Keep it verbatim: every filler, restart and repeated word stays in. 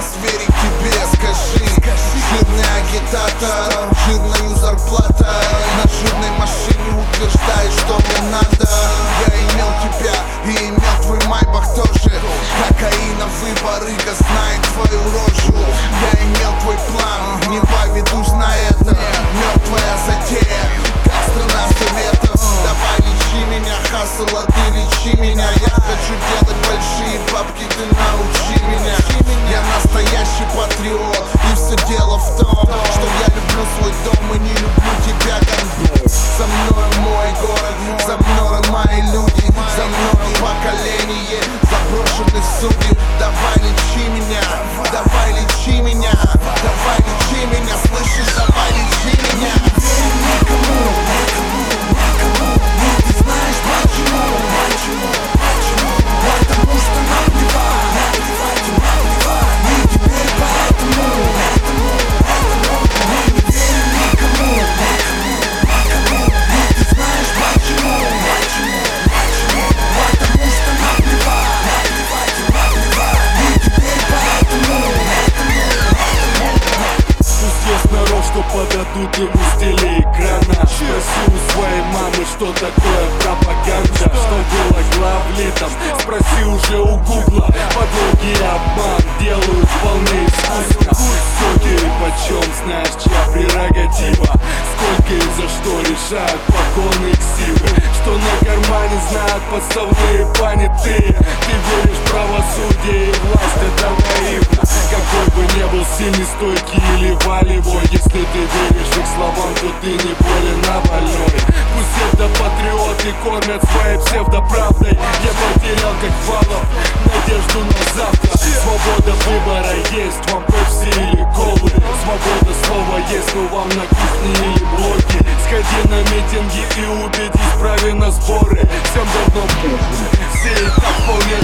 атмосфере к тебе скажи. Жирный агитатор, жирная зарплата, на жирной машине утверждаешь, что мне надо. Я имел тебя и имел твой майбах тоже. Кокаиновый барыга знает твою рожу. Я имел твой план, не поведусь на это. Мертвая затея, как страна советов. Давай лечи меня, хасл, а ты лечи меня. Я хочу делать большие бабки, ты научи меня. Я настоящий патриот, и все дело в том, что я люблю свой дом и не люблю тебя как дом. За мной мой город, за мной мои люди, за мной поколение заброшенных судеб. Давай лечи меня, давай лечи меня, давай лечи меня, слышишь, давай лечи меня. Что подадут ему с телеэкрана. Спроси у своей мамы, что такое пропаганда, что было главлитом. Спроси уже у гугла. Подлоги и обман делают вполне искусно. Сколько и почем, знаешь, чья прерогатива. Сколько и за что решают покойные силы. Что на кармане знают подставные понятые. Ты веришь в правосудие и власть, это наивно. Какой бы ни был сильный, стойкий или волевой, если ты веришь их словам, то ты не болен, а больной. Пусть это патриоты кормят своей псевдоправдой. Я потерял как валов надежду на завтра. Свобода выбора есть, вам пепси или колы. Свобода слова есть, но вам на кухне или блоке. Сходи на митинги и убедись в праве на сборы. Всем давно похуй, все и так вполне